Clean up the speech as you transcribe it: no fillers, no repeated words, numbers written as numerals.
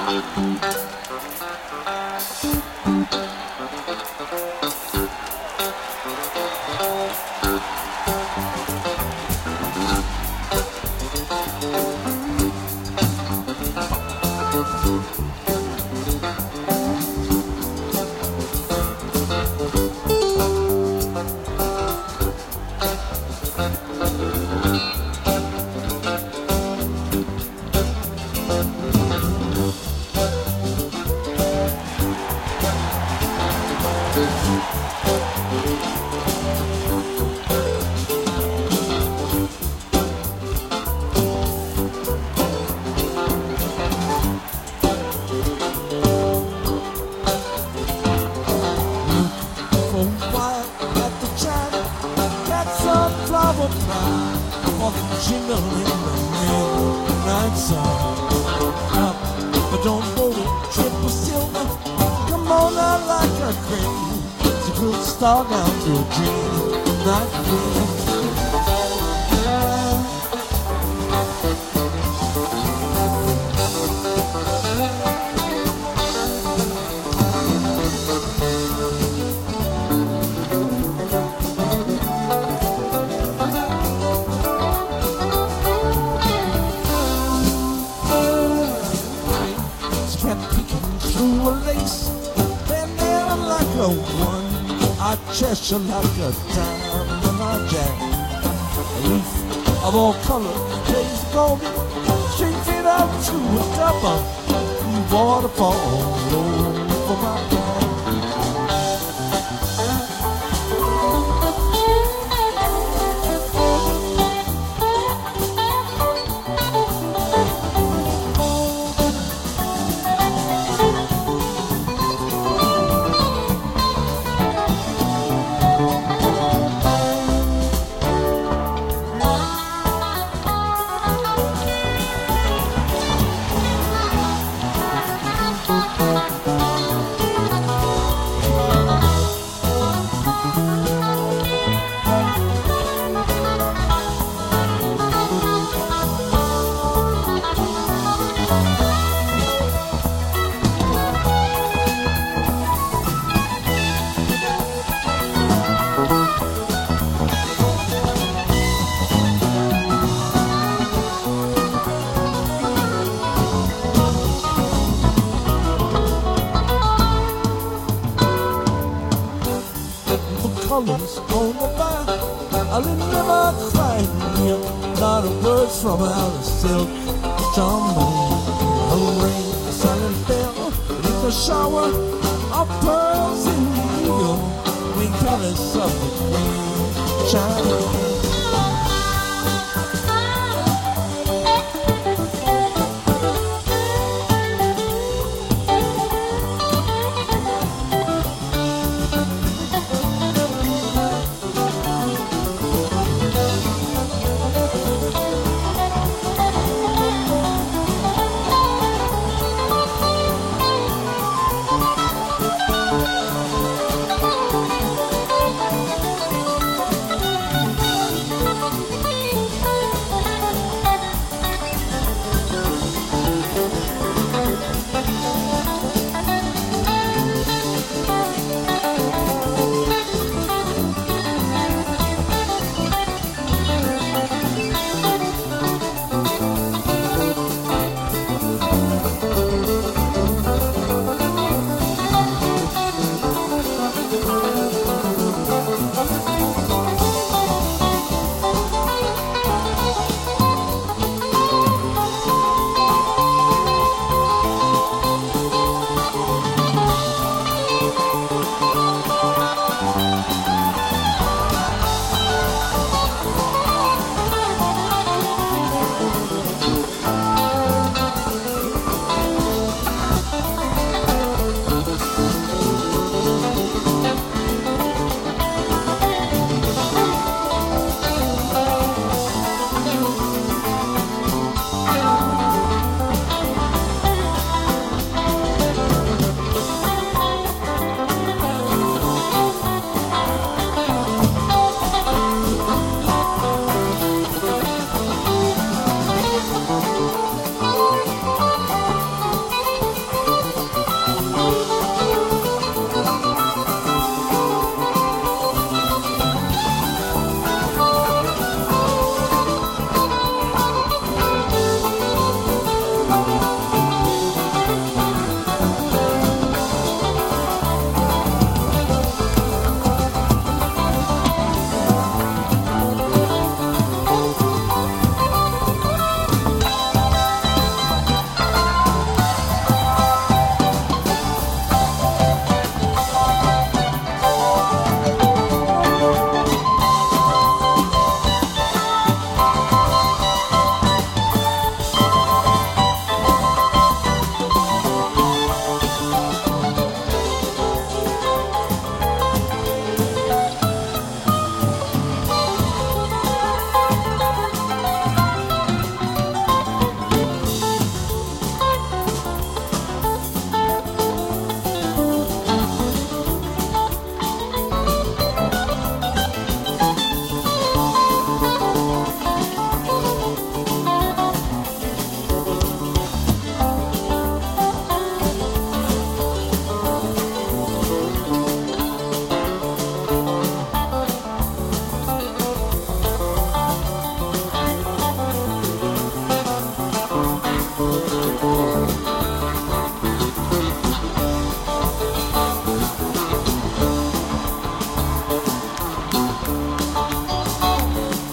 Jingle in the midnight sun. Up, but don't hold it, triple silver. Come on out like a cream. So put the star down to a dream night dream. I chest you like a diamond on jack. A leaf of all colors, plays golden. String fit out to a double. Waterfall over my back. Colors on the bar, I'll never cry. Not a word from out of silk. Trombone, a rain, a silent bell, beneath a shower of pearls in the eagle, wing palace of the queen, shining.